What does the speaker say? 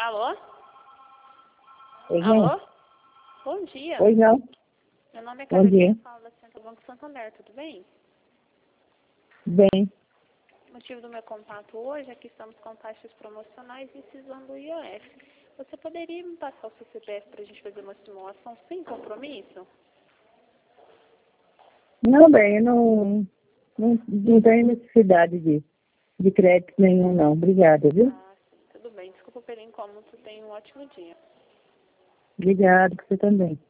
Alô? Oi, Alô? Bom dia. Oi, não. Meu nome é Bom Carolina, dia. falo da Centro Banco Santander, tudo bem? Bem, O motivo do meu contato hoje é que estamos com taxas promocionais incisando o IOF. Você poderia me passar o seu CPF para a gente fazer uma simulação sem compromisso? não, bem, eu não tenho necessidade de crédito nenhum, não. Obrigada, viu? Ah, sim, tudo bem. Desculpa pelo incômodo, tenha um ótimo dia. Obrigado, você também.